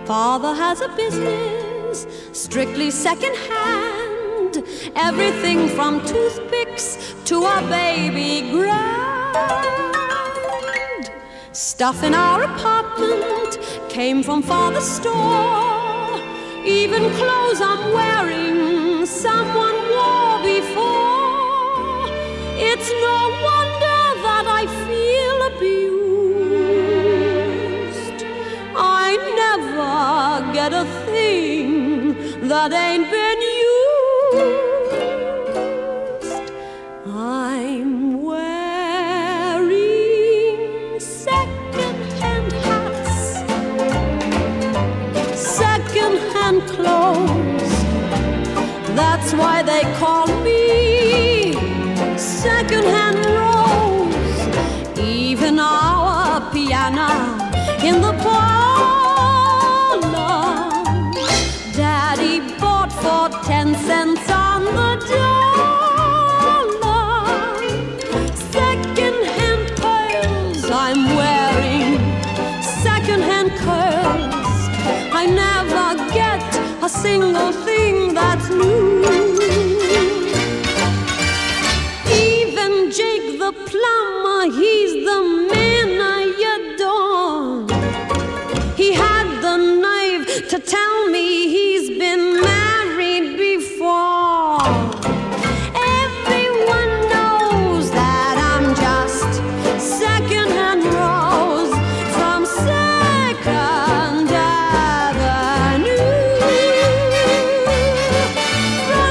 Father has a business, strictly second-hand. Everything from toothpicks to a baby grand. Stuff in our apartment came from Father's store. Even clothes I'm wearing, someone wore before. It's no wonder that I feel abused. I never get a thing that ain't been used. I'm wearing second-hand hats, second-hand clothes. That's why they call me second-hand Rose. Even our piano in the parlor, Daddy bought for 10 cents on the dollar. Second-hand pearls I'm wearing, second-hand curls. I never get a single thing that's new. Even Jake the plumber, he's the man I adore. He had the nerve to tell me he's been married before. Everyone knows that I'm just second-hand Rose from Second Avenue. From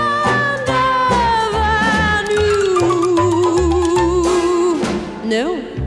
Second Avenue. No.